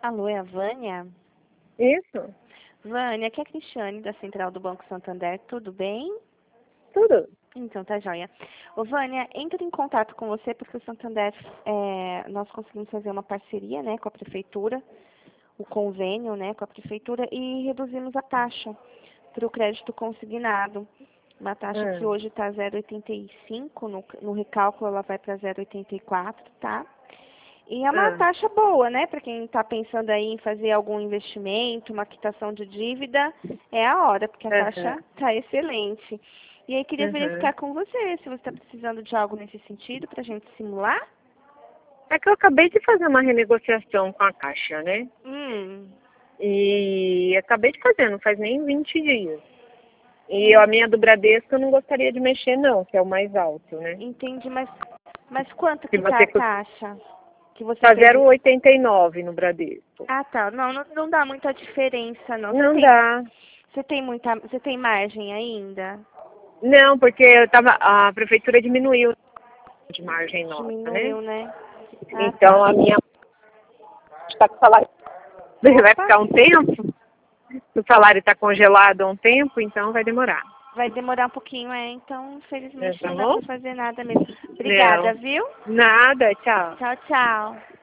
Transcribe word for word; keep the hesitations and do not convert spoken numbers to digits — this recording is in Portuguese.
Alô, é a Vânia? Isso, Vânia, aqui é a Cristiane, da Central do Banco Santander. Tudo bem? tudo. Então, tá joia. Ô, Vânia, entro em contato com você porque o Santander, é, nós conseguimos fazer uma parceria, né, com a Prefeitura, o convênio, né, com a Prefeitura, e reduzimos a taxa para o crédito consignado. Uma taxa que Ah, hoje está zero vírgula oitenta e cinco, no, no recálculo ela vai para zero vírgula oitenta e quatro, tá? E é uma ah, taxa boa, né? Para quem está pensando aí em fazer algum investimento, uma quitação de dívida, é a hora, porque a aham, taxa está excelente. E aí queria aham. verificar com você se você está precisando de algo nesse sentido para a gente simular. É que eu acabei de fazer uma renegociação com a Caixa, né? Hum, E acabei de fazer, não faz nem vinte dias. E hum, a minha do Bradesco eu não gostaria de mexer não, que é o mais alto, né? entendi, mas, mas quanto Se que tá a você taxa que você tá fez? zero vírgula oitenta e nove no Bradesco. Ah, tá. Não, não, não dá muita diferença, não. Você Não tem, dá. você tem muita, você tem margem ainda? Não, porque eu tava, a prefeitura diminuiu de margem nossa, né? Diminuiu, né? Ah, Então tá. a minha está com salário vai Opa, ficar um tempo. O salário está congelado há um tempo, então vai demorar. vai demorar um pouquinho, é. Então, É, infelizmente, tá não dá bom? pra fazer nada mesmo. Obrigada, Não. viu? Nada, tchau. Tchau, tchau.